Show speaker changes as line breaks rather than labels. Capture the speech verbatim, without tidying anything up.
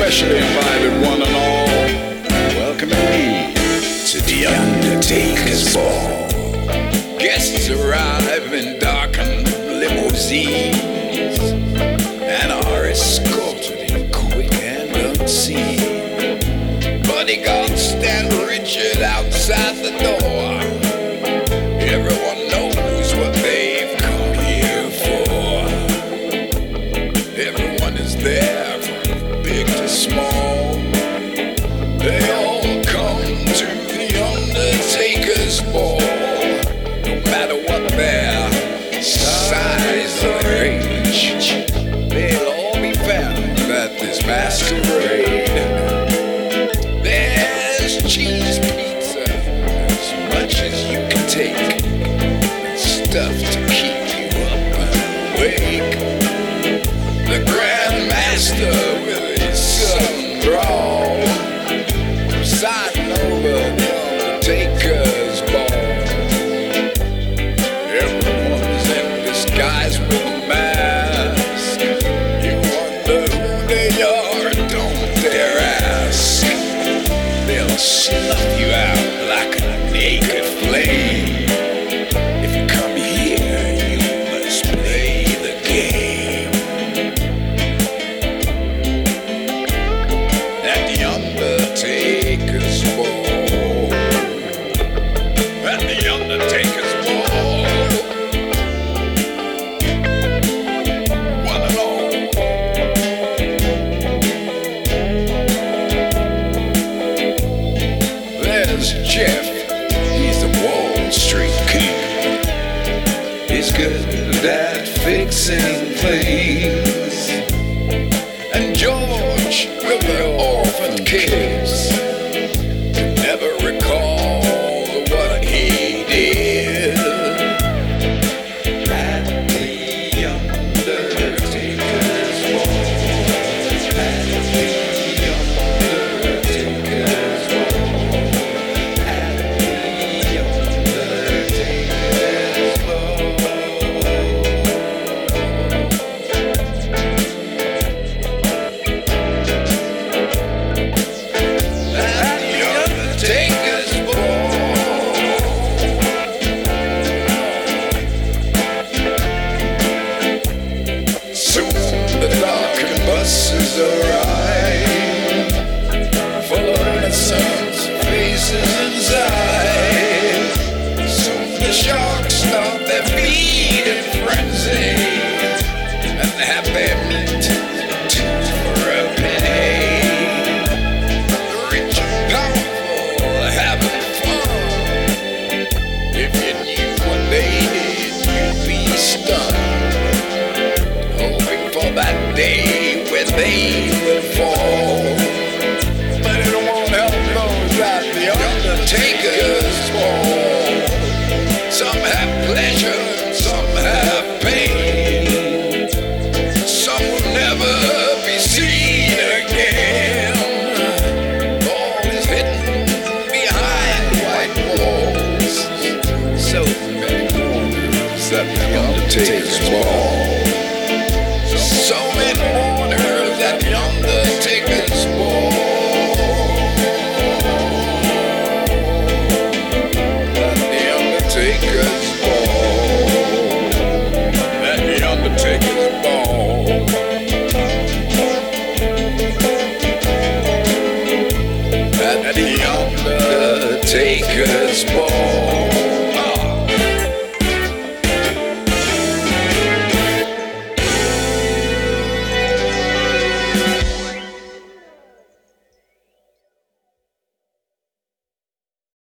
especially invited one and all, welcoming me to the Undertaker's Ball. Guests arrive in darkened limousines and are escorted in quick and unseen. Bodyguards stand rigid outside the door. Everyone knows what they've come here for. Everyone is there, from big to small. They all come to the Undertaker's Ball. No matter what their size or age, they'll all be found at this masquerade. There's cheese pizza, as much as you can take, and stuff to keep you up and awake. The Grand Master with his southern drawl, presiding over the Undertaker's Ball. Everyone's in disguise with a mask. You wonder who they are and don't dare ask. They'll snuff you out like a naked flame. If you come here, you must play the game. At the Undertaker's Ball. At the Undertaker's Ball. One and all. There's Jeff, he's the Wall Street King. He's good at fixing things. And George with the orphan kids never recall what he did. At the Undertaker's Ball. At the Undertaker's Ball. At the Undertaker's Ball. At the Undertaker's Ball. Soon the darkened buses arrive, full of innocent faces inside. Soon the sharks stop their feet in frenzy and have their meat two for a penny. The rich and powerful having fun. If you knew what they did, you'd be stunned, hoping for that day when they will fall. But it won't help those at the Undertaker's Ball. Some have pleasure, some have pain. Some will never be seen again. All is hidden behind white walls. So many mourners at the Undertaker's Ball. So many mourners at the Undertaker's Ball. At the Undertaker's Ball. At the Undertaker's Ball. At the Undertaker's Ball.